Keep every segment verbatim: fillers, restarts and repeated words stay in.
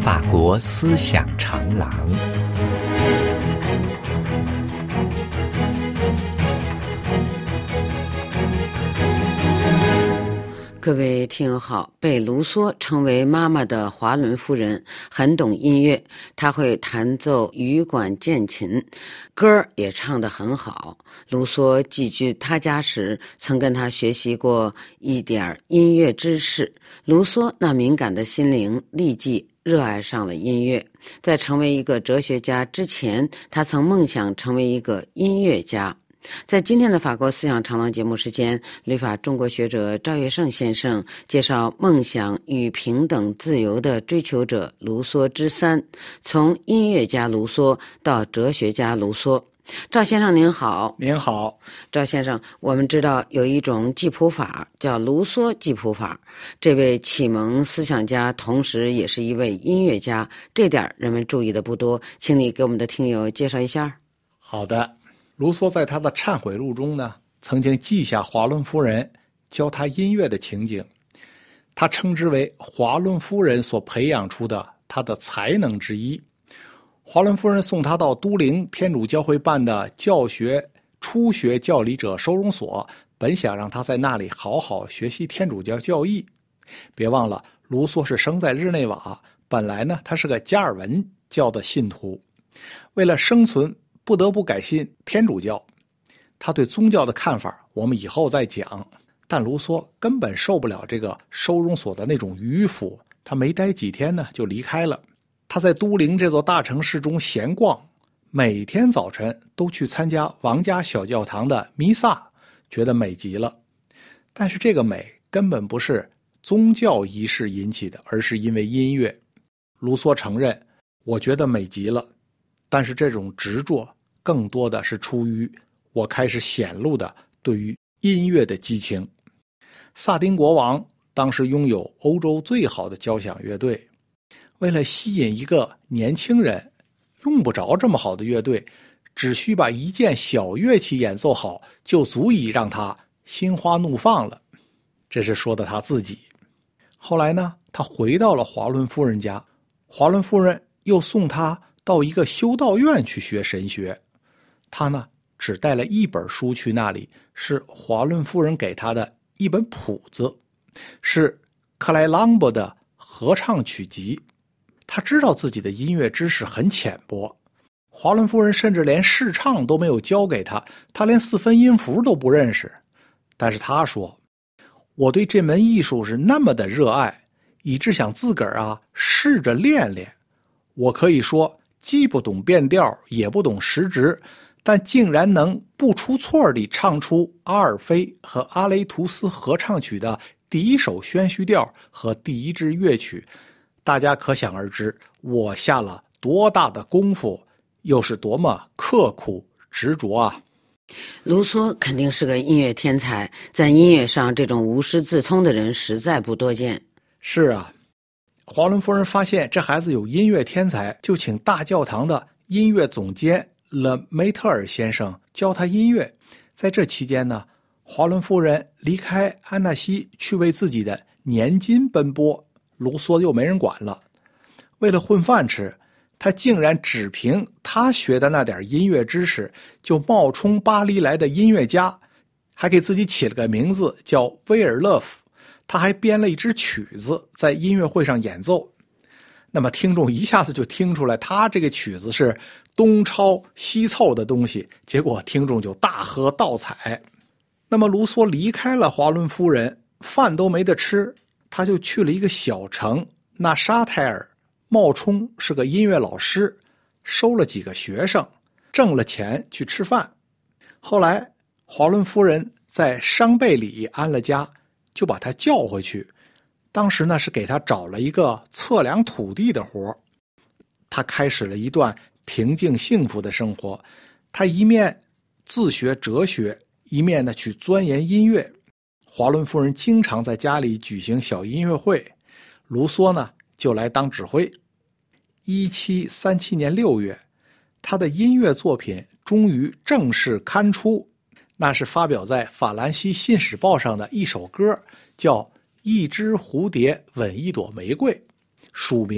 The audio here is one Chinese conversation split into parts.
法国思想长廊。 各位听友好，被卢梭称为妈妈的华伦夫人很懂音乐，她会弹奏羽管键琴，歌也唱得很好。卢梭寄居他家时曾跟他学习过一点音乐知识，卢梭那敏感的心灵立即热爱上了音乐。在成为一个哲学家之前，他曾梦想成为一个音乐家。在今天的法国思想长廊节目时间，旅法中国学者赵月胜先生介绍梦想与平等自由的追求者卢梭之三，从音乐家卢梭到哲学家卢梭。赵先生您好。 您好。 赵先生，我们知道有一种记谱法叫卢梭记谱法，这位启蒙思想家同时也是一位音乐家，这点人们注意的不多，请你给我们的听友介绍一下。 好的。卢梭在他的忏悔录中呢，曾经记下华伦夫人教他音乐的情景，他称之为华伦夫人所培养出的他的才能之一。华伦夫人送他到都灵天主教会办的教学初学教理者收容所，本想让他在那里好好学习天主教教义。别忘了，卢梭是生在日内瓦，本来呢他是个加尔文教的信徒，为了生存不得不改信天主教。他对宗教的看法我们以后再讲，但卢梭根本受不了这个收容所的那种迂腐，他没待几天呢就离开了。他在都灵这座大城市中闲逛，每天早晨都去参加王家小教堂的弥撒，觉得美极了。但是这个美根本不是宗教仪式引起的，而是因为音乐。卢梭承认，我觉得美极了，但是这种执着更多的是出于我开始显露的对于音乐的激情。萨丁国王当时拥有欧洲最好的交响乐队，为了吸引一个年轻人，用不着这么好的乐队，只需把一件小乐器演奏好，就足以让他心花怒放了。这是说的他自己。后来呢，他回到了华伦夫人家，华伦夫人又送他到一个修道院去学神学。他呢只带了一本书去那里，是华伦夫人给他的一本谱子，是克莱朗博的合唱曲集。他知道自己的音乐知识很浅薄，华伦夫人甚至连试唱都没有教给他，他连四分音符都不认识。但是他说，我对这门艺术是那么的热爱，以致想自个儿啊试着练练。我可以说既不懂变调也不懂时值，但竟然能不出错地唱出阿尔菲和阿雷图斯合唱曲的第一首宣叙调和第一支乐曲。大家可想而知，我下了多大的功夫，又是多么刻苦执着啊！ 卢梭肯定是个音乐天才，在音乐上这种无师自通的人实在不多见。 是啊，华伦夫人发现这孩子有音乐天才，就请大教堂的音乐总监勒梅特尔先生教他音乐。在这期间呢，华伦夫人离开安纳西去为自己的年金奔波，卢梭又没人管了。为了混饭吃，他竟然只凭他学的那点音乐知识就冒充巴黎来的音乐家，还给自己起了个名字叫威尔勒夫。他还编了一支曲子在音乐会上演奏，那么听众一下子就听出来他这个曲子是东抄西凑的东西，结果听众就大喝倒彩。那么卢梭离开了华伦夫人，饭都没得吃，他就去了一个小城纳沙泰尔，冒充是个音乐老师，收了几个学生，挣了钱去吃饭。后来华伦夫人在商贝里安了家，就把他叫回去。当时呢是给他找了一个测量土地的活，他开始了一段平静幸福的生活。他一面自学哲学，一面呢去钻研音乐。华伦夫人经常在家里举行小音乐会，卢梭呢就来当指挥。一七三七年六月，他的音乐作品终于正式刊出，那是发表在法兰西信使报上的一首歌，叫《一只蝴蝶吻一朵玫瑰》，署名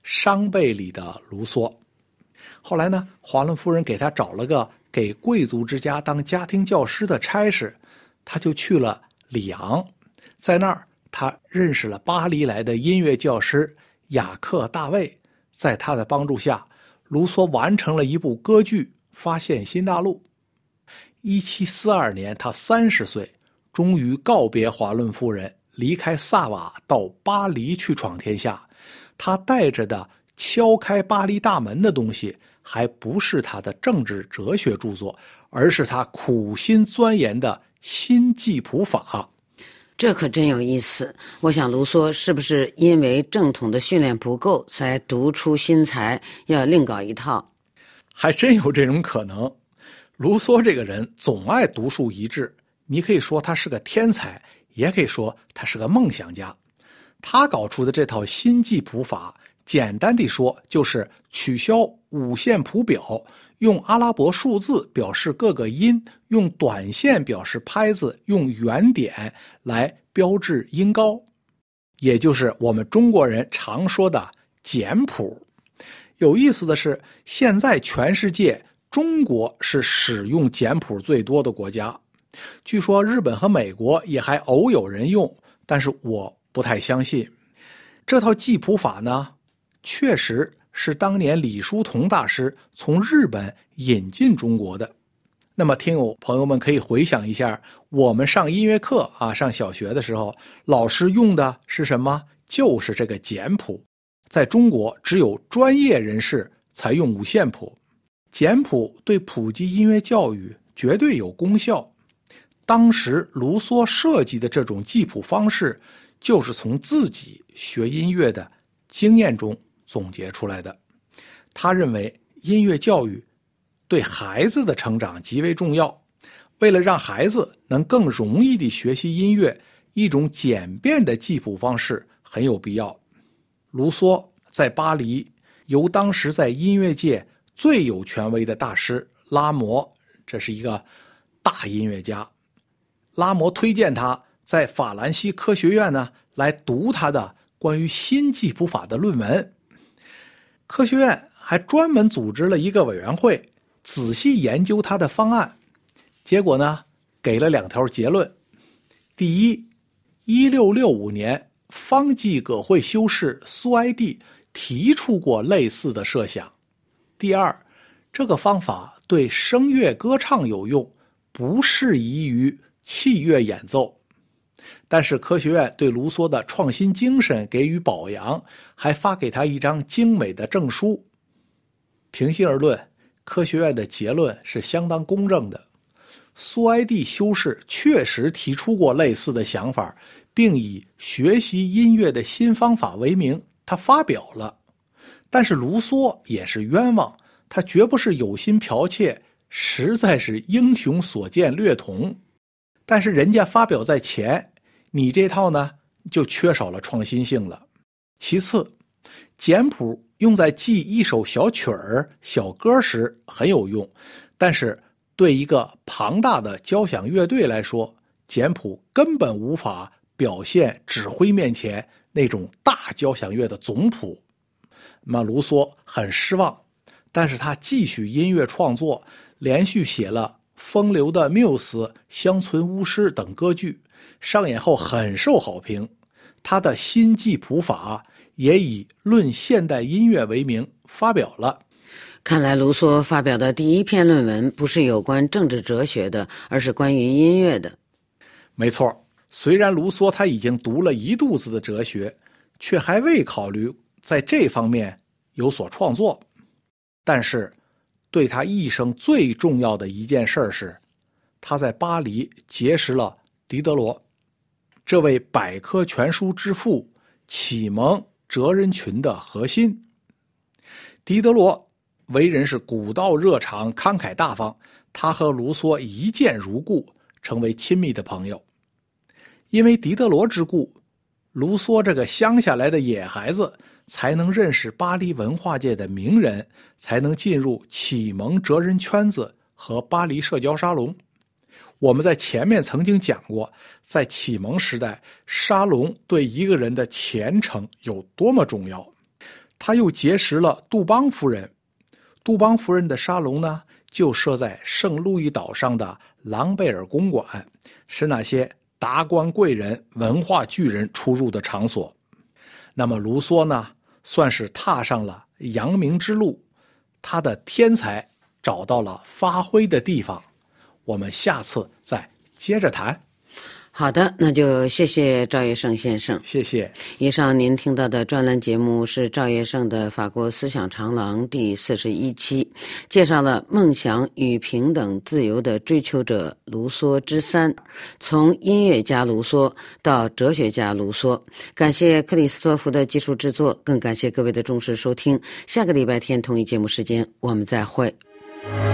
伤悲里的卢梭。后来呢，华伦夫人给他找了个给贵族之家当家庭教师的差事，他就去了里昂。在那儿他认识了巴黎来的音乐教师雅克·大卫。在他的帮助下，卢梭完成了一部歌剧《发现新大陆》。一七四二年，他三十岁，终于告别华伦夫人，离开萨瓦到巴黎去闯天下。他带着的敲开巴黎大门的东西，还不是他的政治哲学著作，而是他苦心钻研的新记谱法。 这可真有意思。我想卢梭是不是因为正统的训练不够，才独出心裁，要另搞一套？ 还真有这种可能。卢梭这个人总爱独树一帜，你可以说他是个天才，也可以说他是个梦想家。他搞出的这套新记谱法，简单地说就是取消五线谱表，用阿拉伯数字表示各个音，用短线表示拍子，用圆点来标志音高，也就是我们中国人常说的简谱。有意思的是，现在全世界中国是使用简谱最多的国家，据说日本和美国也还偶有人用，但是我不太相信。这套记谱法呢，确实是当年李叔同大师从日本引进中国的。那么听友朋友们可以回想一下，我们上音乐课啊，上小学的时候，老师用的是什么？就是这个简谱。在中国只有专业人士才用五线谱。简谱对普及音乐教育绝对有功效。当时卢梭设计的这种记谱方式，就是从自己学音乐的经验中总结出来的。他认为音乐教育对孩子的成长极为重要，为了让孩子能更容易地学习音乐，一种简便的记谱方式很有必要。卢梭在巴黎由当时在音乐界最有权威的大师拉摩，这是一个大音乐家，拉摩推荐他在法兰西科学院呢来读他的关于新记谱法的论文。科学院还专门组织了一个委员会，仔细研究他的方案。结果呢，给了两条结论。第一，一六六五年，方济各会修士苏埃蒂提出过类似的设想。第二，这个方法对声乐歌唱有用，不适宜于器乐演奏。但是科学院对卢梭的创新精神给予表扬，还发给他一张精美的证书。平心而论，科学院的结论是相当公正的。苏埃蒂修士确实提出过类似的想法，并以学习音乐的新方法为名，他发表了。但是卢梭也是冤枉，他绝不是有心剽窃，实在是英雄所见略同。但是人家发表在前，你这套呢就缺少了创新性了。其次，简谱用在记一首小曲儿、小歌时很有用，但是对一个庞大的交响乐队来说，简谱根本无法表现指挥面前那种大交响乐的总谱。那么卢梭很失望，但是他继续音乐创作，连续写了《风流的缪斯》《乡村巫师》等歌剧，上演后很受好评。他的新记谱法也以论现代音乐为名发表了。 看来卢梭发表的第一篇论文不是有关政治哲学的，而是关于音乐的。 没错，虽然卢梭他已经读了一肚子的哲学，却还未考虑在这方面有所创作。但是对他一生最重要的一件事是，他在巴黎结识了狄德罗，这位百科全书之父，启蒙哲人群的核心。狄德罗为人是古道热肠、慷慨大方，他和卢梭一见如故，成为亲密的朋友。因为狄德罗之故，卢梭这个乡下来的野孩子才能认识巴黎文化界的名人，才能进入启蒙哲人圈子和巴黎社交沙龙。我们在前面曾经讲过，在启蒙时代，沙龙对一个人的前程有多么重要。 他又结识了杜邦夫人。杜邦夫人的沙龙呢，就设在圣路易岛上的朗贝尔公馆，是那些达官贵人、文化巨人出入的场所。那么卢梭呢，算是踏上了扬名之路，他的天才找到了发挥的地方。我们下次再接着谈。 好的，那就谢谢赵业胜先生。 谢谢。 以上您听到的专栏节目是赵业胜的《法国思想长廊》第四十一期，介绍了梦想与平等自由的追求者卢梭之三，从音乐家卢梭到哲学家卢梭。感谢克里斯托弗的技术制作，更感谢各位的忠实收听。下个礼拜天同一节目时间，我们再会。